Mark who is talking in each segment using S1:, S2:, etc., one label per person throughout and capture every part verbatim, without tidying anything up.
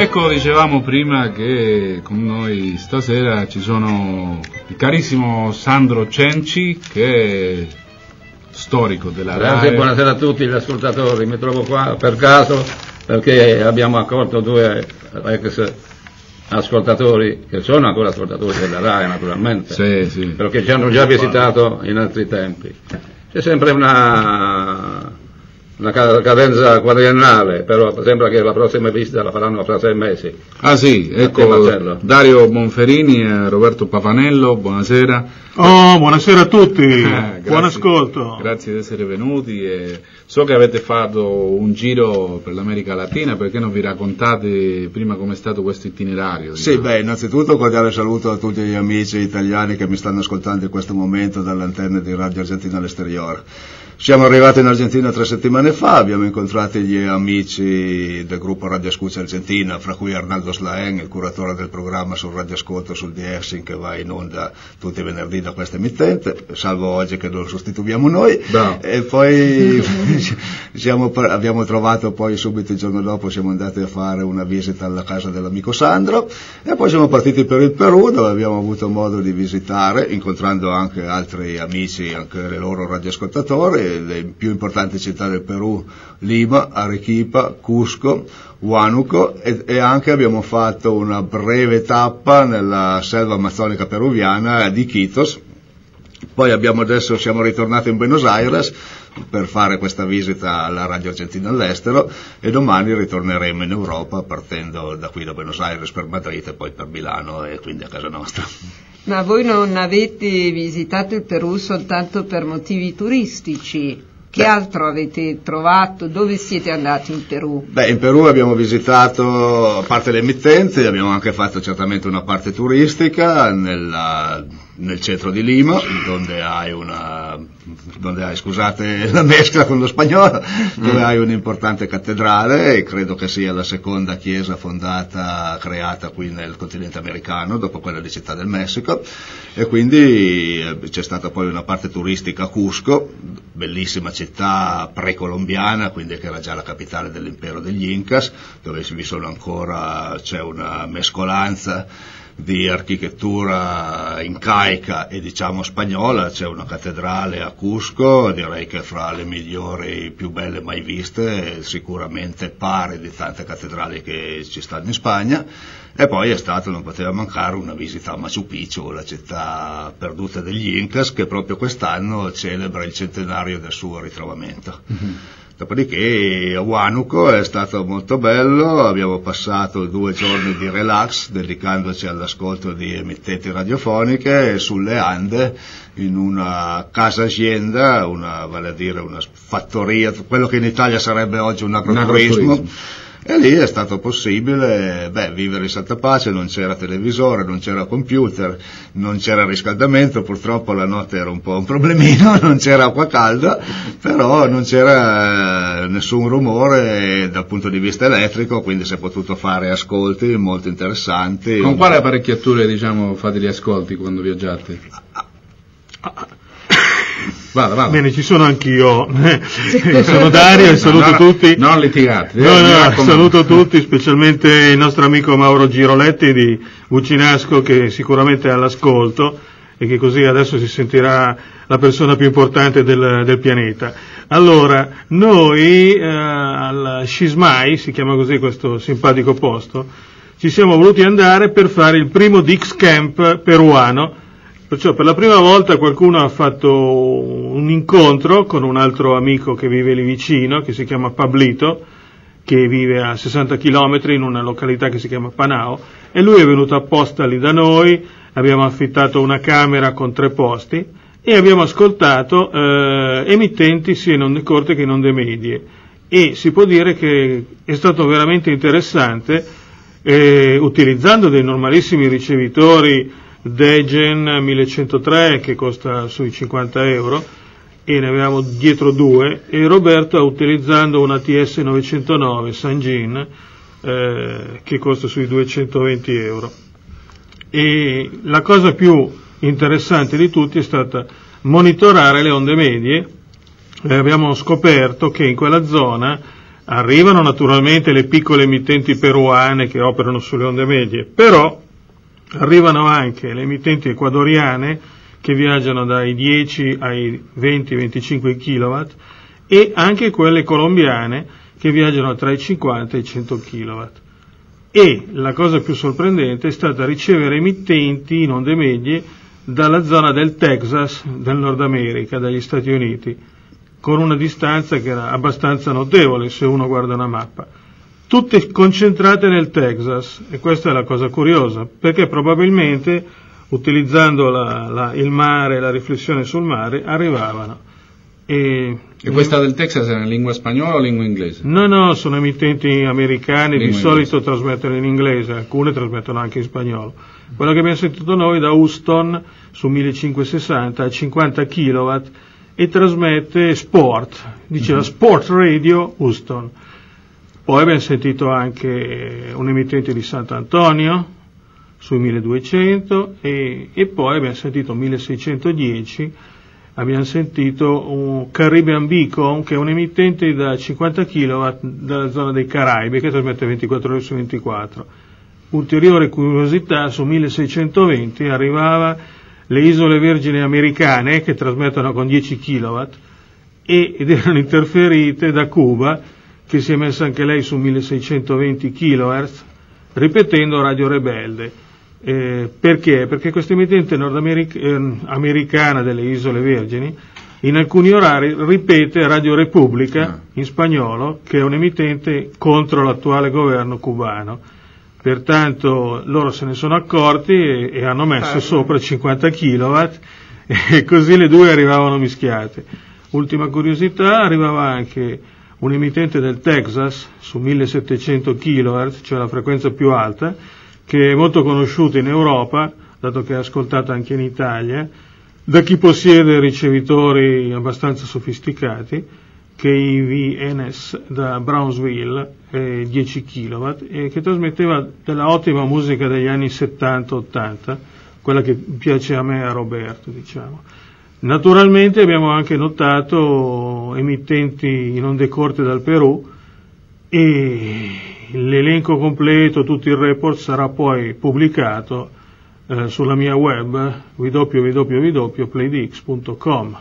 S1: Ecco, dicevamo prima che con noi stasera ci sono il carissimo Sandro Cenci, che è storico della
S2: Grazie,
S1: RAI.
S2: buonasera a tutti gli ascoltatori. Mi trovo qua per caso perché abbiamo accolto due ex ascoltatori che sono ancora ascoltatori della RAI, naturalmente,
S1: sì, sì.
S2: perché ci hanno già visitato in altri tempi. C'è sempre una una cadenza quadriennale, però sembra che la prossima visita la faranno fra sei mesi.
S1: Ah sì, ecco, Dario Bonferini e Roberto Pavanello, buonasera.
S3: Oh, buonasera a tutti,
S1: grazie,
S3: buon ascolto.
S1: Grazie di essere venuti. E so che avete fatto un giro per l'America Latina, perché non vi raccontate prima com'è stato questo itinerario?
S4: Sì, diciamo. Beh, innanzitutto un cordiale saluto a tutti gli amici italiani che mi stanno ascoltando in questo momento dall'antenna di Radio Argentina all'Esteriore. Siamo arrivati in Argentina tre settimane fa, abbiamo incontrato gli amici del gruppo Radio Escucha Argentina, fra cui Arnaldo Slaen, il curatore del programma sul Radio Ascolto sul D X che va in onda tutti i venerdì da questa emittente, salvo oggi che lo sostituiamo noi.
S1: No.
S4: E poi siamo, abbiamo trovato poi subito il giorno dopo, siamo andati a fare una visita alla casa dell'amico Sandro e poi siamo partiti per il Perù, dove abbiamo avuto modo di visitare, incontrando anche altri amici, anche le loro radioascoltatori, le più importanti città del Perù, Lima, Arequipa, Cusco, Huánuco, e, e anche abbiamo fatto una breve tappa nella selva amazzonica peruviana di Iquitos. Poi abbiamo adesso siamo ritornati in Buenos Aires per fare questa visita alla Radio Argentina all'estero e domani ritorneremo in Europa partendo da qui da Buenos Aires per Madrid e poi per Milano e quindi a casa nostra.
S5: Ma voi non avete visitato il Perù soltanto per motivi turistici? Che Beh. altro avete trovato? Dove siete andati in Perù?
S4: Beh, in Perù abbiamo visitato, a parte le emittenti, abbiamo anche fatto certamente una parte turistica nella, nel centro di Lima, dove hai una, dove hai, scusate la mescla con lo spagnolo, dove mm. hai un'importante cattedrale, e credo che sia la seconda chiesa fondata, creata qui nel continente americano, dopo quella di Città del Messico, e quindi eh, c'è stata poi una parte turistica a Cusco, bellissima città precolombiana, quindi che era già la capitale dell'impero degli Incas, dove vi sono ancora, c'è una mescolanza di architettura incaica e diciamo spagnola, c'è una cattedrale a Cusco, direi che fra le migliori, più belle mai viste, sicuramente pari di tante cattedrali che ci stanno in Spagna, e poi è stato, non poteva mancare, una visita a Machu Picchu, la città perduta degli Incas, che proprio quest'anno celebra il centenario del suo ritrovamento. Mm-hmm. Dopodiché a Huánuco è stato molto bello, abbiamo passato due giorni di relax dedicandoci all'ascolto di emittenti radiofoniche sulle Ande, in una casa azienda, una, vale a dire una fattoria, quello che in Italia sarebbe oggi un agroturismo. Un agroturismo. E lì è stato possibile beh, vivere in santa pace, non c'era televisore, non c'era computer, non c'era riscaldamento, purtroppo la notte era un po' un problemino, non c'era acqua calda, però non c'era eh, nessun rumore dal punto di vista elettrico, quindi si è potuto fare ascolti molto interessanti.
S1: Con quale apparecchiature diciamo fate gli ascolti quando viaggiate? Vada, vada.
S3: Bene, ci sono anch'io, sono Dario e saluto
S1: no,
S3: tutti.
S1: Non litigate.
S3: No, no, saluto tutti, specialmente il nostro amico Mauro Giroletti di Bucinasco, che sicuramente è all'ascolto e che così adesso si sentirà la persona più importante del, del pianeta. Allora, noi eh, al Scismai, si chiama così questo simpatico posto, ci siamo voluti andare per fare il primo Dix Camp peruano. Perciò per la prima volta qualcuno ha fatto un incontro con un altro amico che vive lì vicino, che si chiama Pablito, che vive a sessanta chilometri in una località che si chiama Panao, e lui è venuto apposta lì da noi, abbiamo affittato una camera con tre posti e abbiamo ascoltato eh, emittenti sia in onde corte che in onde medie, e si può dire che è stato veramente interessante, eh, utilizzando dei normalissimi ricevitori Degen millecentotre che costa sui cinquanta euro, e ne avevamo dietro due, e Roberto utilizzando una T S novecentonove Sanjin eh, che costa sui duecentoventi euro. E la cosa più interessante di tutti è stata monitorare le onde medie. Eh, abbiamo scoperto che in quella zona Arrivano naturalmente le piccole emittenti peruane che operano sulle onde medie, però arrivano anche le emittenti ecuadoriane che viaggiano dai dieci ai venti venticinque chilowatt e anche quelle colombiane che viaggiano tra i cinquanta e i cento chilowatt. E la cosa più sorprendente è stata ricevere emittenti in onde medie dalla zona del Texas, del Nord America, dagli Stati Uniti, con una distanza che era abbastanza notevole se uno guarda una mappa. Tutte concentrate nel Texas, e questa è la cosa curiosa, perché probabilmente utilizzando la, la, il mare, la riflessione sul mare, arrivavano. E,
S1: e questa del Texas è in lingua spagnola o lingua inglese?
S3: No, no, sono emittenti americani,
S1: lingua
S3: di solito
S1: inglese.
S3: Trasmettono in inglese, alcune trasmettono anche in spagnolo. Quello che abbiamo sentito noi da Houston su millecinquecentosessanta a cinquanta chilowatt e trasmette Sport, diceva mm-hmm. Sport Radio Houston. Poi abbiamo sentito anche un emittente di Sant'Antonio sui milleduecento e, e poi abbiamo sentito milleseicentodieci. Abbiamo sentito un Caribbean Beacon, che è un emittente da cinquanta chilowatt dalla zona dei Caraibi, che trasmette ventiquattro ore su ventiquattro. Ulteriore curiosità, su milleseicentoventi arrivava le Isole Vergini Americane, che trasmettono con dieci chilowatt, e, ed erano interferite da Cuba, che si è messa anche lei su milleseicentoventi chilohertz, ripetendo Radio Rebelde. Eh, perché? Perché questa emittente nordamericana eh, delle Isole Vergini in alcuni orari ripete Radio Repubblica in spagnolo, che è un emittente contro l'attuale governo cubano. Pertanto loro se ne sono accorti e, e hanno messo ah, sopra cinquanta chilowatt e così le due arrivavano mischiate. Ultima curiosità, arrivava anche un emittente del Texas su millesettecento chilohertz, cioè la frequenza più alta, che è molto conosciuta in Europa, dato che è ascoltata anche in Italia, da chi possiede ricevitori abbastanza sofisticati, K V N S da Brownsville, eh, dieci chilowatt, e che trasmetteva della ottima musica degli anni settanta ottanta, quella che piace a me e a Roberto, diciamo. Naturalmente abbiamo anche notato emittenti in onde corte dal Perù, e l'elenco completo, tutto il report sarà poi pubblicato eh, sulla mia web w w w punto playdix punto com.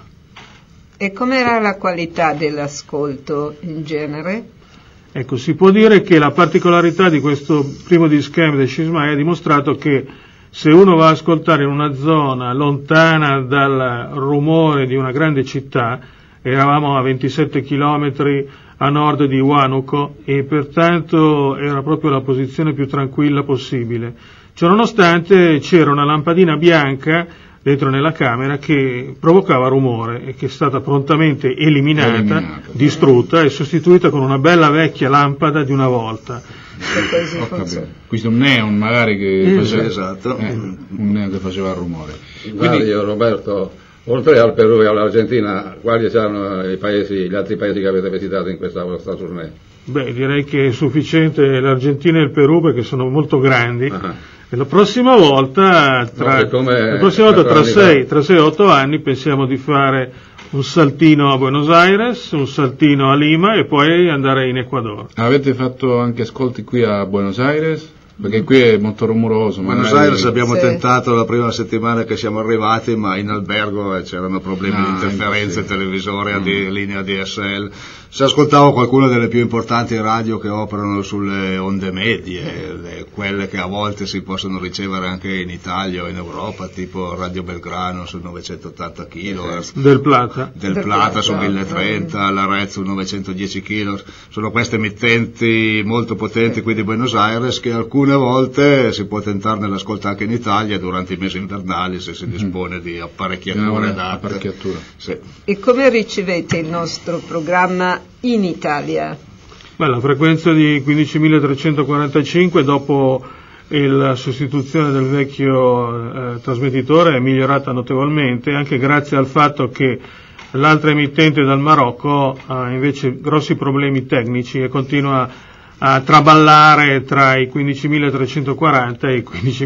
S5: E com'era la qualità dell'ascolto in genere?
S3: Ecco, si può dire che la particolarità di questo primo discam del Scismai ha dimostrato che se uno va a ascoltare in una zona lontana dal rumore di una grande città, eravamo a ventisette chilometri a nord di Huánuco e pertanto era proprio la posizione più tranquilla possibile. Ciononostante c'era una lampadina bianca dentro nella camera che provocava rumore e che è stata prontamente eliminata, eliminata distrutta e sostituita con una bella vecchia lampada di una volta.
S1: Questo è un neon magari che
S4: eh,
S1: faceva,
S4: esatto.
S1: eh, un neon che faceva rumore.
S2: Quindi io, Roberto, oltre al Perù e all'Argentina, quali sono i paesi, gli altri paesi che avete visitato in questa vostra tournée?
S3: Beh, direi che è sufficiente l'Argentina e il Perù perché sono molto grandi. Uh-huh. E la prossima volta, tra, no, la prossima volta tra sei e otto anni, pensiamo di fare un saltino a Buenos Aires, un saltino a Lima e poi andare in Ecuador.
S1: Avete fatto anche ascolti qui a Buenos Aires? Perché qui è molto rumoroso.
S4: Buenos Aires abbiamo sì. tentato la prima settimana che siamo arrivati, ma in albergo eh, c'erano problemi ah, di interferenze, televisori, mm. di linea D S L. Se ascoltavo qualcuna delle più importanti radio che operano sulle onde medie, le, quelle che a volte si possono ricevere anche in Italia o in Europa, tipo Radio Belgrano su novecentottanta chilohertz,
S3: del Plata,
S4: del,
S3: del
S4: Plata,
S3: Plata
S4: su mille trenta, la Red su novecentodieci chilohertz, sono queste emittenti molto potenti qui di Buenos Aires che alcune volte si può tentare nell'ascolto anche in Italia durante i mesi invernali se si dispone mm. di apparecchiature adatte.
S5: Sì. E come ricevete il nostro programma in Italia?
S3: Beh, la frequenza di quindicimilatrecentoquarantacinque dopo la sostituzione del vecchio eh, trasmettitore è migliorata notevolmente, anche grazie al fatto che l'altra emittente dal Marocco ha invece grossi problemi tecnici e continua a traballare tra i quindicimilatrecentoquaranta e i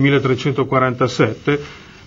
S3: quindicimilatrecentoquarantasette,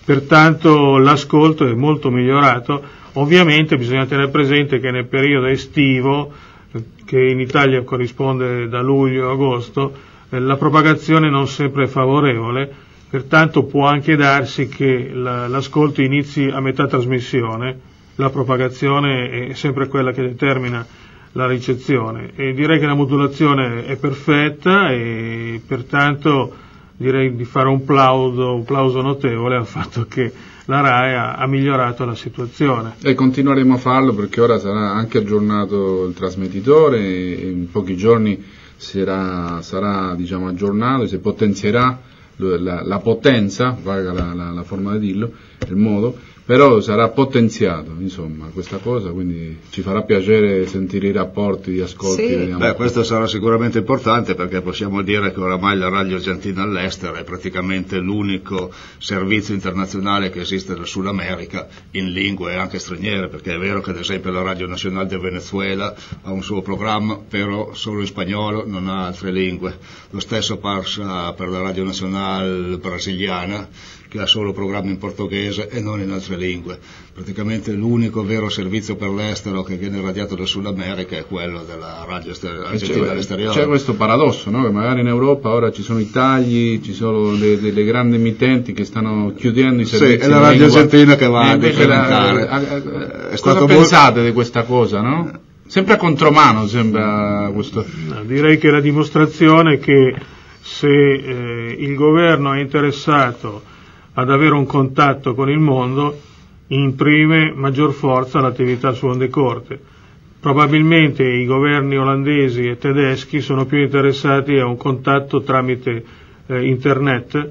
S3: pertanto l'ascolto è molto migliorato. Ovviamente bisogna tenere presente che nel periodo estivo che in Italia corrisponde da luglio a agosto, eh, la propagazione non sempre è favorevole, pertanto può anche darsi che la, l'ascolto inizi a metà trasmissione, la propagazione è sempre quella che determina la ricezione, e direi che la modulazione è perfetta e pertanto direi di fare un plauso, un plauso notevole al fatto che la RAI ha, ha migliorato la situazione.
S1: E continueremo a farlo perché ora sarà anche aggiornato il trasmettitore e in pochi giorni sarà, sarà diciamo, aggiornato, si potenzierà la, la potenza, valga la, la, la forma di dirlo, il modo, però sarà potenziato, insomma, questa cosa, quindi ci farà piacere sentire i rapporti di ascolti.
S5: Sì.
S4: Beh, questo sarà sicuramente importante perché possiamo dire che oramai la radio argentina all'estero è praticamente l'unico servizio internazionale che esiste nel Sud America in lingue anche straniere, perché è vero che ad esempio la Radio Nazionale del Venezuela ha un suo programma, però solo in spagnolo, non ha altre lingue. Lo stesso passa per la Radio Nazionale brasiliana, che ha solo programmi in portoghese e non in altre lingue. Praticamente l'unico vero servizio per l'estero che viene radiato dal Sud America è quello della radio ester- argentina all'esteriore.
S1: C'è questo paradosso, no? Che magari in Europa ora ci sono i tagli, ci sono le, delle grandi emittenti che stanno chiudendo i servizi.
S4: Sì, è la radio argentina che va a
S1: decrementare. Eh, cosa pensate di questa cosa, no? Sempre a contromano sembra questo.
S3: No, direi che è la dimostrazione che se eh, il governo è interessato ad avere un contatto con il mondo, imprime maggior forza all'attività su onde corte. Probabilmente i governi olandesi e tedeschi sono più interessati a un contatto tramite eh, internet,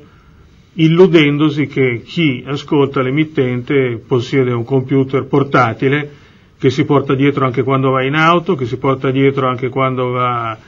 S3: illudendosi che chi ascolta l'emittente possiede un computer portatile che si porta dietro anche quando va in auto, che si porta dietro anche quando va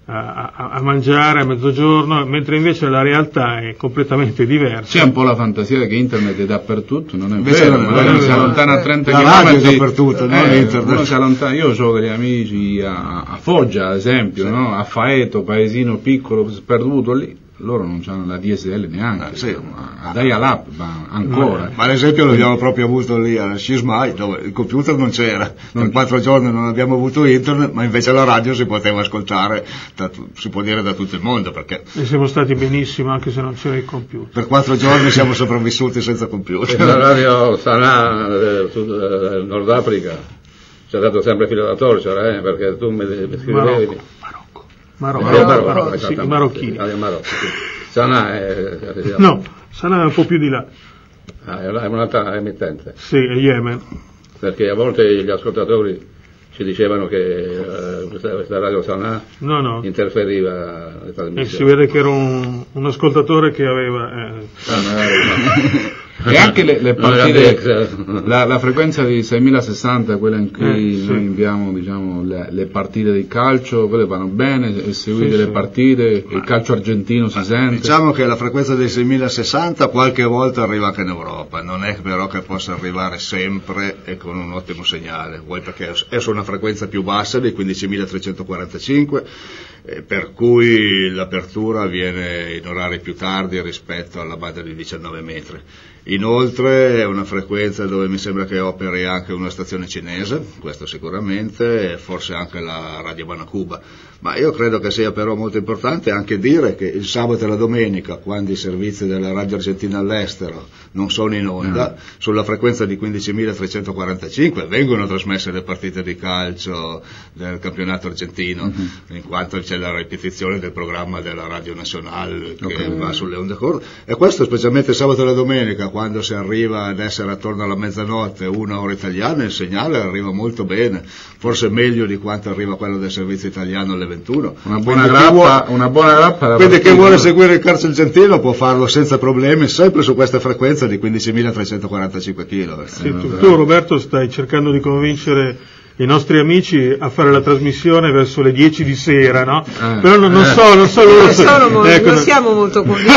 S3: A, a, a mangiare a mezzogiorno, mentre invece la realtà è completamente diversa.
S1: C'è un po' la fantasia che internet è dappertutto, non è
S4: invece
S1: vero,
S4: non,
S1: magari
S4: non,
S1: si allontana a trenta
S4: chilometri
S1: dappertutto,
S4: non
S1: eh,
S4: internet.
S1: Uno si allontana, io ho degli amici a, a Foggia ad esempio, sì. No? A Faeto, paesino piccolo sperduto lì, loro non hanno la D S L neanche,
S4: ah, sì.
S1: A dial-up ma ancora.
S4: Ma, ma ad esempio l'abbiamo proprio avuto lì a Scismai, dove il computer non c'era, non per quattro giorni non abbiamo avuto internet, ma invece la radio si poteva ascoltare, da, si può dire da tutto il mondo, perché
S3: e siamo stati benissimo anche se non c'era il computer.
S4: Per quattro giorni siamo sopravvissuti senza computer.
S2: E la radio Sanà del eh, Nord Africa ci ha dato sempre filo da torcere, eh, perché tu mi, mi scrivevi.
S3: Marocco. Marocco,
S2: Marocco,
S3: Marocco,
S2: Marocco,
S3: Marocco sì,
S2: sì,
S3: marocchini.
S2: Sì, Marocco, sì. Sanà è,
S3: no, Sanà è un po' più di là.
S2: Ah, è un'altra emittente.
S3: Sì, è Yemen.
S2: Perché a volte gli ascoltatori ci dicevano che uh, questa, questa radio Sanà
S3: no, no.
S2: interferiva le trasmissioni.
S3: E si vede che era un, un ascoltatore che aveva... Eh,
S2: ah,
S1: e anche le, le partite, la, la frequenza di seimilasessanta, quella in cui eh, sì. noi inviamo diciamo, le, le partite di calcio, quelle vanno bene, e seguite sì, le sì. partite, ma, il calcio argentino si sente.
S4: Diciamo che la frequenza dei seimilasessanta qualche volta arriva anche in Europa, non è però che possa arrivare sempre e con un ottimo segnale, vuoi perché è su una frequenza più bassa dei quindicimilatrecentoquarantacinque, eh, per cui l'apertura avviene in orari più tardi rispetto alla banda di diciannove metri. Inoltre è una frequenza dove mi sembra che operi anche una stazione cinese, questo sicuramente, e forse anche la Radio Banacuba, ma io credo che sia però molto importante anche dire che il sabato e la domenica, quando i servizi della Radio Argentina all'estero non sono in onda, mm. sulla frequenza di quindicimilatrecentoquarantacinque vengono trasmesse le partite di calcio del campionato argentino, mm-hmm. in quanto c'è la ripetizione del programma della Radio Nazionale che okay. va sulle onde corte, e questo specialmente il sabato e la domenica, quando si arriva ad essere attorno alla mezzanotte, una ora italiana, il segnale arriva molto bene, forse meglio di quanto arriva quello del servizio italiano alle ventuno.
S1: Una buona grappa, vuole, una buona grappa
S4: quindi chi vuole seguire il calcio argentino può farlo senza problemi, sempre su questa frequenza di quindicimilatrecentoquarantacinque kg.
S3: Sì, tu, tu Roberto stai cercando di convincere i nostri amici a fare la trasmissione verso le dieci di sera, no? Eh, però non, non so, non so loro.
S5: Non, sono mo- ecco, non siamo molto convinti.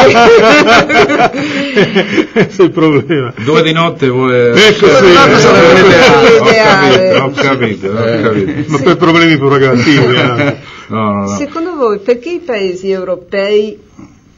S3: Questo è il problema.
S1: Due di notte vuole.
S3: Ecco, sì,
S1: eh, ho capito, ho capito, ho capito.
S3: Ma sì. Per problemi programmativi. Eh.
S1: No, no, no.
S5: Secondo voi perché i paesi europei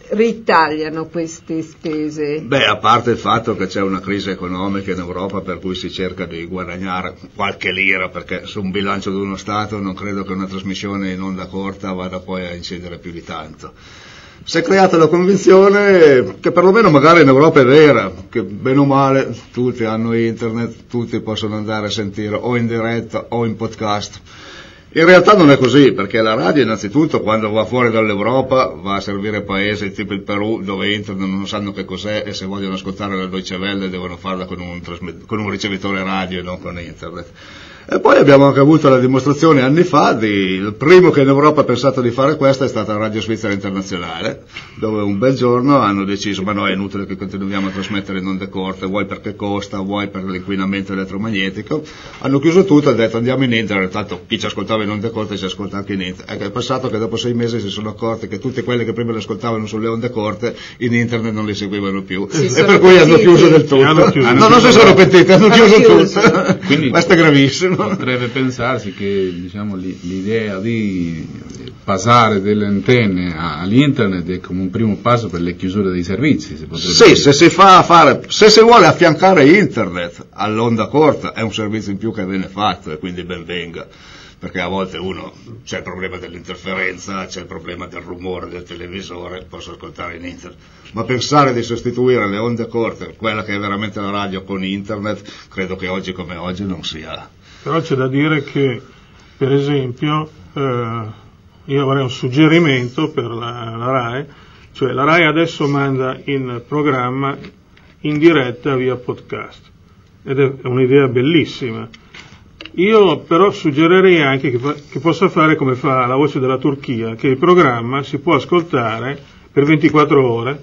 S5: ritagliano queste spese?
S4: Beh, a parte il fatto che c'è una crisi economica in Europa per cui si cerca di guadagnare qualche lira, perché su un bilancio di uno Stato non credo che una trasmissione in onda corta vada poi a incidere più di tanto. Si è creata la convinzione che perlomeno magari in Europa è vera, che bene o male tutti hanno internet, tutti possono andare a sentire o in diretta o in podcast. In realtà non è così, perché la radio innanzitutto quando va fuori dall'Europa va a servire paesi tipo il Perù, dove internet non sanno che cos'è e se vogliono ascoltare la Deutsche Welle devono farla con un, trasmet- con un ricevitore radio e non con internet. E poi abbiamo anche avuto la dimostrazione anni fa di, il primo che in Europa ha pensato di fare questo è stata la Radio Svizzera Internazionale, dove un bel giorno hanno deciso ma no, è inutile che continuiamo a trasmettere in onde corte, vuoi perché costa, vuoi per l'inquinamento elettromagnetico, hanno chiuso tutto e hanno detto andiamo in internet, tanto chi ci ascoltava in onde corte ci ascolta anche in internet. È passato che dopo sei mesi si sono accorti che tutte quelle che prima le ascoltavano sulle onde corte in internet non le seguivano più
S5: si
S4: e per cui hanno chiuso del tutto.
S3: Hanno chiuso.
S4: No, non si sono pentiti, hanno, hanno chiuso, chiuso tutto.
S1: Quindi
S4: questo è gravissimo.
S1: Potrebbe pensarsi che diciamo, l'idea di passare delle antenne all'internet è come un primo passo per le chiusure dei servizi. Si
S4: sì, dire. se si fa a fare, se si vuole affiancare internet all'onda corta è un servizio in più che viene fatto e quindi ben venga. Perché a volte uno c'è il problema dell'interferenza, c'è il problema del rumore del televisore, posso ascoltare in internet, ma pensare di sostituire le onde corte, quella che è veramente la radio, con internet, credo che oggi come oggi non sia.
S3: Però c'è da dire che, per esempio, eh, io avrei un suggerimento per la, la RAI, cioè la RAI adesso manda in programma in diretta via podcast, ed è un'idea bellissima. Io però suggerirei anche che, fa, che possa fare come fa La Voce della Turchia, che il programma si può ascoltare per ventiquattro ore,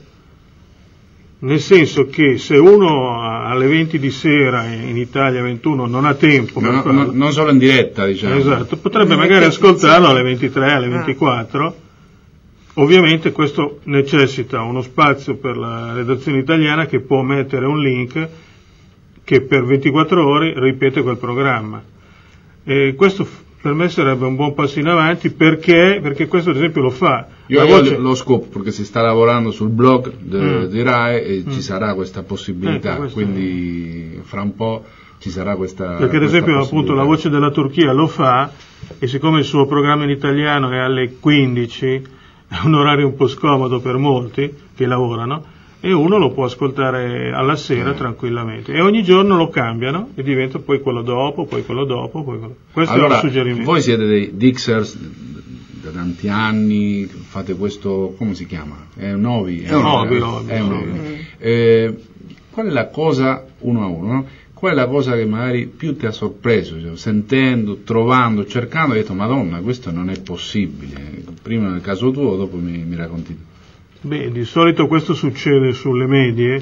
S3: nel senso che se uno alle venti di sera in Italia ventuno non ha tempo per
S1: no,
S3: farlo,
S1: no, non solo in diretta, diciamo.
S3: Esatto, potrebbe magari ascoltarlo alle ventitré, alle ventiquattro. Ovviamente questo necessita uno spazio per la redazione italiana che può mettere un link che per ventiquattro ore ripete quel programma. E questo per me sarebbe un buon passo in avanti, perché perché questo ad esempio lo fa.
S1: Io,
S3: voce...
S1: io lo scopo perché si sta lavorando sul blog de,
S3: mm.
S1: di RAI e
S3: mm.
S1: ci sarà questa possibilità,
S3: ecco, questo
S1: quindi fra un po' ci sarà questa
S3: perché ad esempio appunto La Voce della Turchia lo fa, e siccome il suo programma in italiano è alle quindici, è un orario un po' scomodo per molti che lavorano, e uno lo può ascoltare alla sera tranquillamente, e ogni giorno lo cambiano e diventa poi quello dopo, poi quello dopo, poi quello. Questo
S1: allora,
S3: è un suggerimento.
S1: Voi siete dei Dixers da tanti anni, fate questo, come si chiama? È un hobby?
S3: È un hobby, hobby,
S1: è un
S3: hobby.
S1: hobby. Eh, qual è la cosa, uno a uno, no? Qual è la cosa che magari più ti ha sorpreso, cioè, sentendo, trovando, cercando, hai detto Madonna, questo non è possibile, prima nel caso tuo, dopo mi, mi racconti.
S3: Beh, di solito questo succede sulle medie,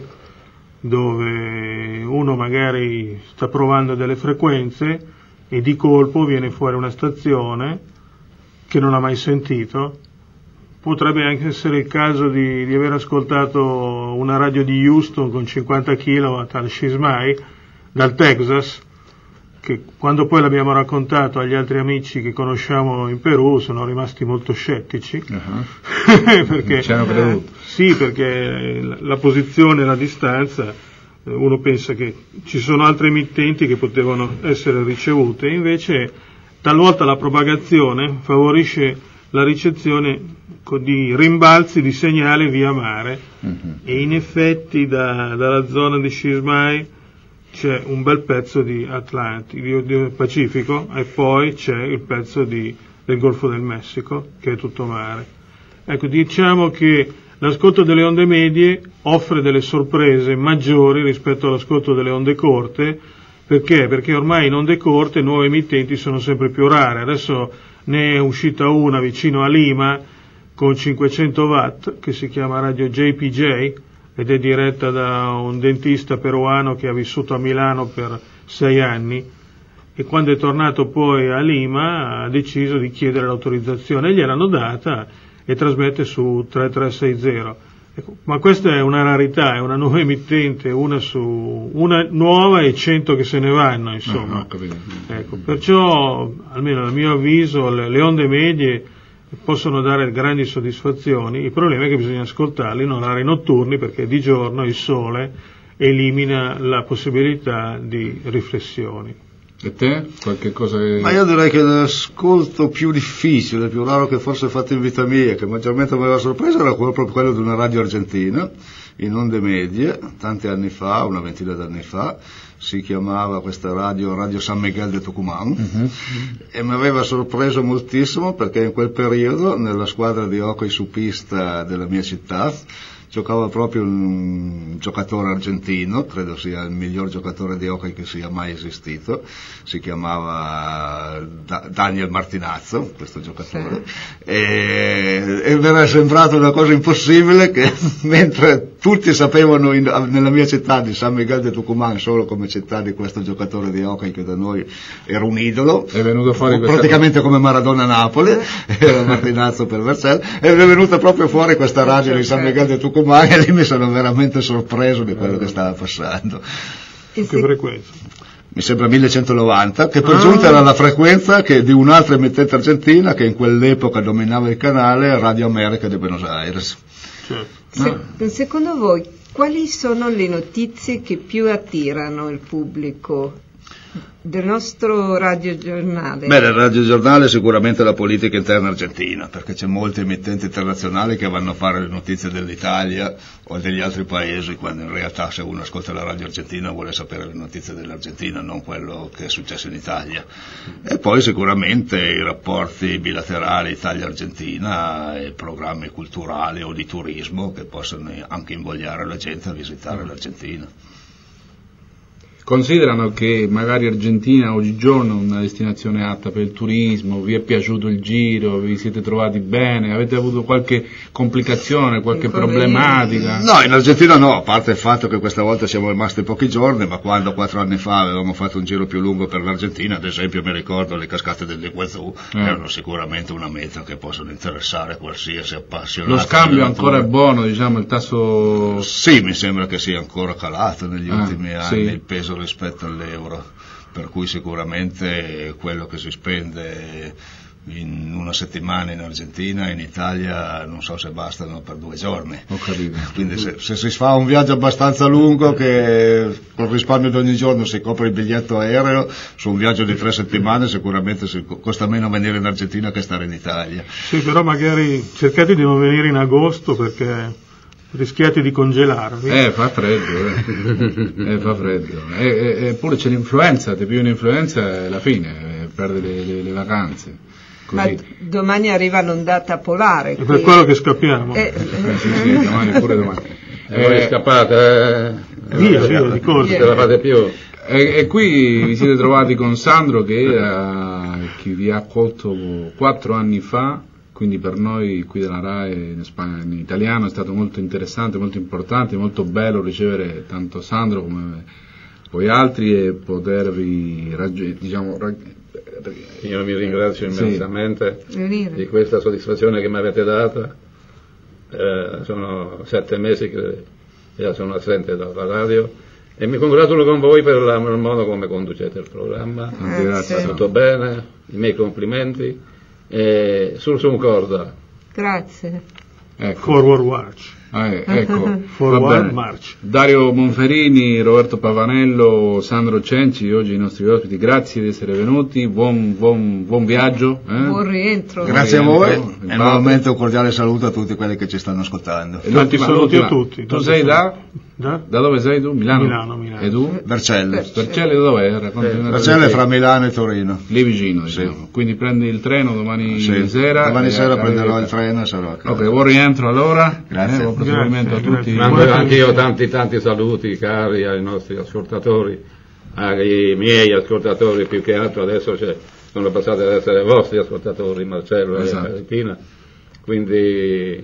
S3: dove uno magari sta provando delle frequenze e di colpo viene fuori una stazione che non ha mai sentito. Potrebbe anche essere il caso di, di aver ascoltato una radio di Houston con cinquanta chilowatt al Shismai dal Texas, che quando poi l'abbiamo raccontato agli altri amici che conosciamo in Perù sono rimasti molto scettici. Uh-huh. Perché
S1: ci hanno creduto.
S3: Sì, perché la, la posizione e la distanza, uno pensa che ci sono altre emittenti che potevano essere ricevute, invece talvolta la propagazione favorisce la ricezione di rimbalzi di segnale via mare, uh-huh. e in effetti da, dalla zona di Shismai c'è un bel pezzo di Atlantico, di, di Pacifico, e poi c'è il pezzo di, del Golfo del Messico, che è tutto mare. Ecco, diciamo che l'ascolto delle onde medie offre delle sorprese maggiori rispetto all'ascolto delle onde corte. Perché? Perché ormai in onde corte nuove emittenti sono sempre più rare. Adesso ne è uscita una vicino a Lima con cinquecento watt, che si chiama Radio J P J, ed è diretta da un dentista peruano che ha vissuto a Milano per sei anni, e quando è tornato poi a Lima ha deciso di chiedere l'autorizzazione, gliel'hanno data e trasmette su trentatré sessanta. Ecco, ma questa è una rarità, è una nuova emittente, una su una nuova e cento che se ne vanno, insomma.
S1: No, no,
S3: ecco, perciò, almeno a mio avviso, le, le onde medie possono dare grandi soddisfazioni. Il problema è che bisogna ascoltarli in orari notturni, perché di giorno il sole elimina la possibilità di riflessioni.
S1: E te? Qualche cosa che...
S4: Ma io direi che l'ascolto più difficile, più raro che forse fatto in vita mia, che maggiormente mi aveva sorpreso, era quello, proprio quello di una radio argentina, in onde medie, tanti anni fa, una ventina d'anni fa. Si chiamava questa radio Radio San Miguel de Tucumán, uh-huh. e mi aveva sorpreso moltissimo, perché in quel periodo nella squadra di hockey su pista della mia città giocava proprio un giocatore argentino, credo sia il miglior giocatore di hockey che sia mai esistito, si chiamava da- Daniel Martinazzo, questo giocatore, sì. e, e mi era sembrato una cosa impossibile che mentre tutti sapevano in, nella mia città di San Miguel de Tucumán solo come città di questo giocatore di hockey che da noi era un idolo,
S1: è venuto fuori
S4: praticamente come Maradona a Napoli, era Martinazzo per Vercelli, e è venuta proprio fuori questa radio di San Miguel de Tucumán, e lì mi sono veramente sorpreso di quello che stava passando.
S3: Che frequenza?
S4: Mi sembra millecentonovanta, che per ah. giunta era la frequenza che di un'altra emittente argentina che in quell'epoca dominava il canale, Radio America di Buenos Aires.
S3: Certo.
S5: Se, no. Secondo voi quali sono le notizie che più attirano il pubblico del nostro radiogiornale?
S4: Beh, nel radiogiornale sicuramente la politica interna argentina, perché c'è molte emittenti internazionali che vanno a fare le notizie dell'Italia o degli altri paesi, quando in realtà se uno ascolta la radio argentina vuole sapere le notizie dell'Argentina, non quello che è successo in Italia. E poi sicuramente i rapporti bilaterali Italia-Argentina e programmi culturali o di turismo che possono anche invogliare la gente a visitare mm. l'Argentina.
S1: Considerano che magari Argentina oggigiorno è una destinazione atta per il turismo, vi è piaciuto il giro, vi siete trovati bene, avete avuto qualche complicazione, qualche problematica?
S4: No, in Argentina no, a parte il fatto che questa volta siamo rimasti pochi giorni, ma quando quattro anni fa avevamo fatto un giro più lungo per l'Argentina, ad esempio mi ricordo le cascate dell'Iguazú, eh. erano sicuramente una meta che possono interessare qualsiasi appassionato.
S1: Lo scambio ancora è buono, diciamo, il tasso...
S4: Sì, mi sembra che sia ancora calato negli ah, ultimi anni,
S1: sì.
S4: il peso rispetto all'euro, per cui sicuramente quello che si spende in una settimana in Argentina, in Italia non so se bastano per due giorni.
S1: Ho capito.
S4: Quindi se, se si fa un viaggio abbastanza lungo che col risparmio di ogni giorno si copre il biglietto aereo, su un viaggio di tre settimane sicuramente si costa meno venire in Argentina che stare in Italia.
S3: Sì, però magari cercate di non venire in agosto perché rischiate di congelarvi.
S1: Eh, fa freddo, eh, eh fa freddo. Eppure c'è l'influenza, ti più un'influenza è la fine, eh, perdi le, le, le vacanze. Così.
S5: Ma domani arriva l'ondata polare.
S3: È per quello che scappiamo.
S5: Eh,
S1: eh, sì, sì, domani, pure domani.
S2: E voi
S1: Eh,
S2: scappate, eh?
S3: Via, via, di corsa.
S2: Non ce la fate più.
S1: E, e qui vi siete trovati con Sandro che, era, che vi ha accolto quattro anni fa. Quindi per noi qui della RAI in, Spagna, in italiano è stato molto interessante, molto importante, molto bello ricevere tanto Sandro come voi altri e potervi raggi- diciamo rag-
S2: Io vi ringrazio immensamente
S5: sì.
S2: di questa soddisfazione che mi avete data. Eh, sono sette mesi che già sono assente dalla radio e mi congratulo con voi per la, il modo come conducete il programma.
S1: Ah, grazie.
S2: Va tutto bene, i miei complimenti. E sul su corda.
S5: Grazie.
S1: Ecco.
S3: Forward March.
S1: Ah, eh, ecco.
S3: Forward March.
S1: Dario Monferini, Roberto Pavanello, Sandro Cenci, oggi i nostri ospiti, grazie di essere venuti, buon, buon, buon viaggio. Eh?
S5: Buon rientro.
S4: Grazie
S1: buon
S4: a
S1: rientro.
S4: voi e nuovamente un cordiale saluto a tutti quelli che ci stanno ascoltando.
S1: E
S3: Tanti
S1: l'ultima,
S3: saluti
S1: l'ultima.
S3: a tutti.
S1: Tu sei da?
S3: Da?
S1: Da dove sei tu? Milano?
S3: Milano, Milano.
S1: E tu?
S4: Vercelli.
S1: Vercelli da dove? Raccontami.
S4: Vercelli è fra Milano e Torino.
S1: Lì vicino, diciamo.
S4: Sì.
S1: Quindi prendi il treno domani
S4: Sì.
S1: sera.
S4: Domani
S1: e
S4: sera
S1: arrivi-
S4: prenderò il treno e sarò a casa.
S1: Ok, buon rientro allora.
S4: Grazie.
S1: Eh, buon proseguimento a
S3: Grazie,
S1: tutti.
S3: grazie.
S2: Mando anche io tanti tanti saluti cari ai nostri ascoltatori, ai miei ascoltatori più che altro, adesso cioè, sono passati ad essere i vostri ascoltatori, Marcello
S1: Esatto.
S2: e Caripina, quindi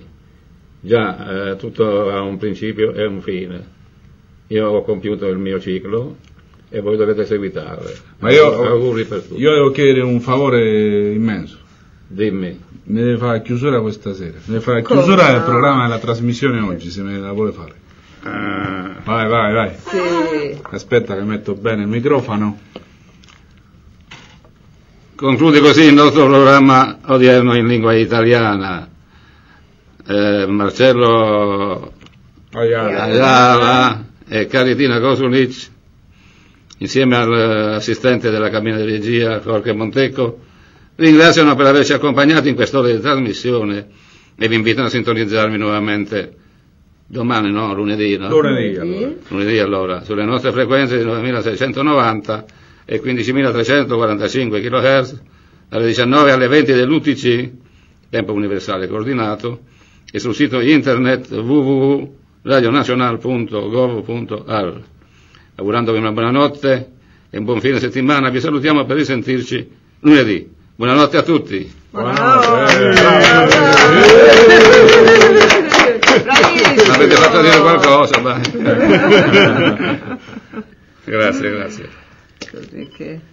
S2: già eh, tutto ha un principio e un fine. Io ho compiuto il mio ciclo e voi dovete seguitare.
S1: Ma io,
S2: auguri per tutti.
S1: io devo chiedere un favore immenso.
S2: Dimmi.
S1: Mi deve fare chiusura questa sera. Mi deve fare
S5: Come
S1: chiusura
S5: no?
S1: del programma della trasmissione oggi, se me la vuole fare.
S2: Ah,
S1: Vai, vai, vai.
S5: Sì.
S1: Aspetta che metto bene il microfono.
S2: conclude così il nostro programma odierno in lingua italiana. Eh, Marcello Ayala e Caritina Kosulic, insieme all'assistente della cabina di regia Jorge Montecco, ringraziano per averci accompagnati in quest'ora di trasmissione e vi invitano a sintonizzarmi nuovamente domani, no? Lunedì, no?
S1: Lunedì, allora.
S2: Lunedì allora, sulle nostre frequenze di novemilaseicentonovanta e quindicimilatrecentoquarantacinque kHz, dalle diciannove alle venti dell'U T C, tempo universale coordinato, e sul sito internet w w w punto radionacional punto gov punto a r. Augurandovi una buona notte e un buon fine settimana, vi salutiamo per risentirci lunedì. Buonanotte a tutti.
S5: Buonanotte.
S2: Avete fatto dire qualcosa? Vai. Grazie, grazie.
S5: Così che...